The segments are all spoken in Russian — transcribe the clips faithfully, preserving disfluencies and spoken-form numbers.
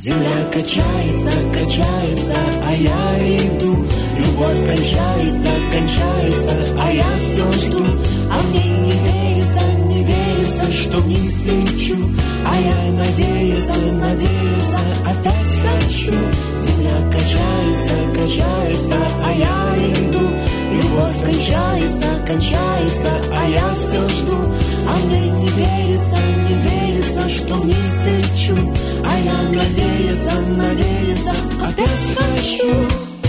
Земля качается, качается, а я иду. Любовь кончается, кончается, а я все жду. А мне не верится, не верится, что вниз лечу. А я надеяться, надеяться, опять хочу. Земля качается, качается, а я иду. Любовь кончается, кончается, а я все жду. А мне не верится, не верится, что вниз лечу. А я надеяться, надеяться, опять хочу.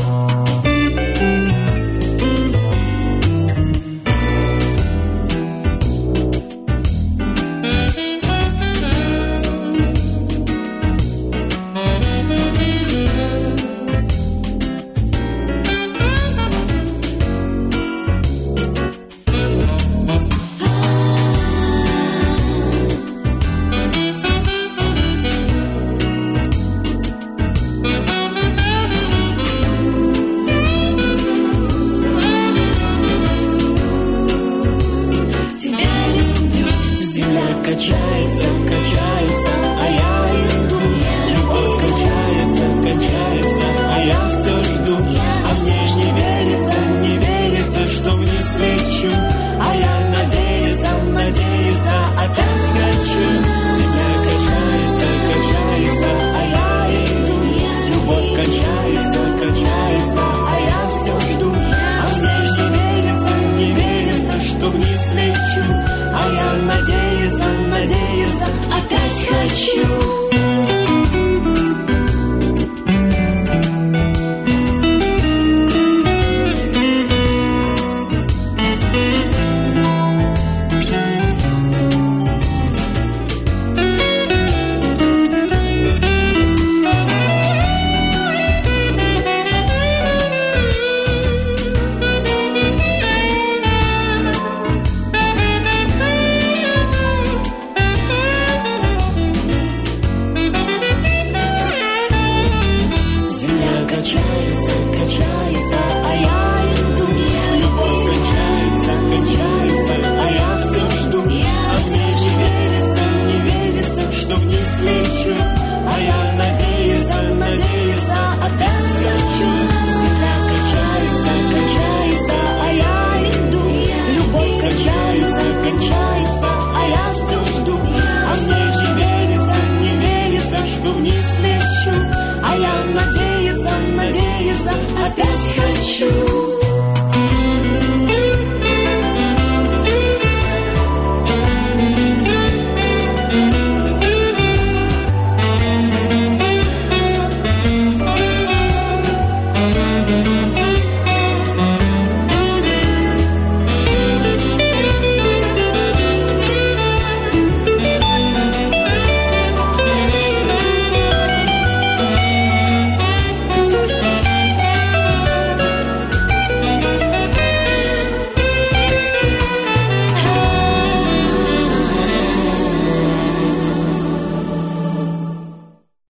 Качается, качается, а я иду. Любовь кончается, кончается, а я все жду. А мне не верится, не верится, что вниз лечу. А я надеяться, надеяться, опять хочу. Земля качается, качается, а я иду. Любовь кончается, качается, а я все жду. А мне не верится, не верится, что вниз лечу. А я надеюсь.